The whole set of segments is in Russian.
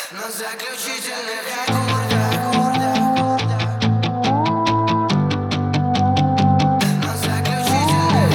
На заключительных аккордах. На заключительных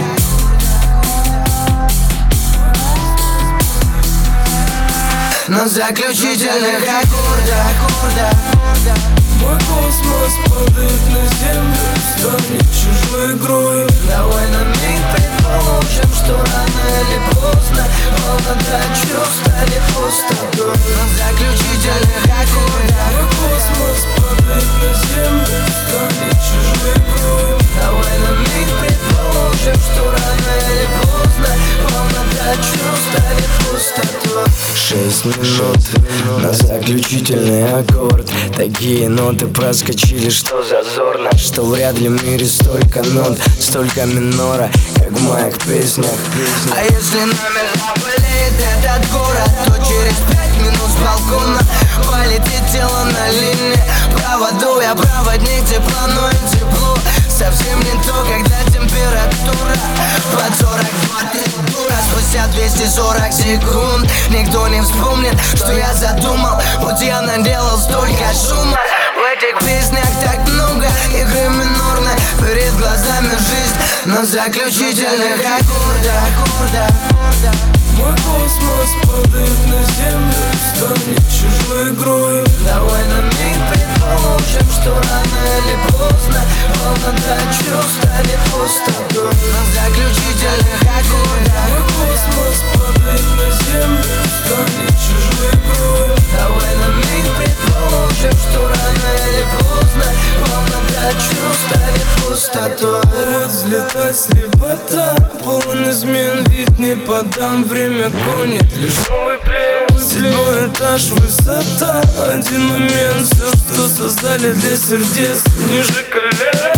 аккордах. На заключительных аккордах. Мой космос падает на землю, станет чужой игрой. Давай на миг предположим, что рано или поздно волна чувств станет пустотой. На заключительных аккордах. Мой космос падает на землю, станет чужой игрой. Давай на миг предположим, что рано или поздно волна чувств станет пустотой. 6 минут на заключительный аккорд. Такие ноты проскочили, что зазорно, что вряд ли в мире столько нот, столько минора, как в моих песнях. А если нами заболеет этот город, то через 5 минут с балкона полетит тело на линии проводу. Я проводник тепла, но и тепло совсем не то, когда температура под 42 температура. Спустя 240 секунд никто не вспомнит, что я задумал, будь я наделал столько шума. В этих песнях так много игры минорной, перед глазами жизнь на заключительных аккордах. Мой космос падает на землю, станет чужой игрой. Давай на миг предположим, что рано или поздно волна чувств станет пустотой. На заключительных аккордах. Мой космос падает на землю, станет чужой игрой. Давай на миг предположим, что рано или поздно волна чувств станет пустотой. Разлетать слепота, полон измен, вид не подам. Время гонит, лишь новый плен. 7-й этаж, высота. Один момент, все, что создали для сердец, ниже колен.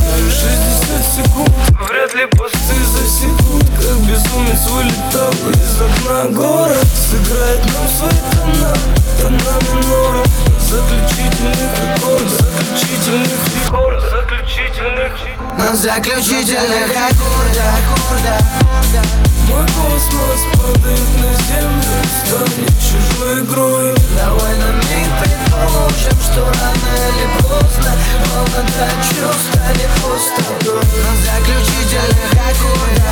60 секунд, вряд ли посты засекут. Как безумец вылетал из окна. Город сыграет нам свои тона, тона минора. Заключительных аккордов, на заключительных аккордах. Мой космос падает на землю, станет чужой игрой. Давай на миг предположим, что рано или поздно волна чувств станет пустотой. На заключительных аккордах.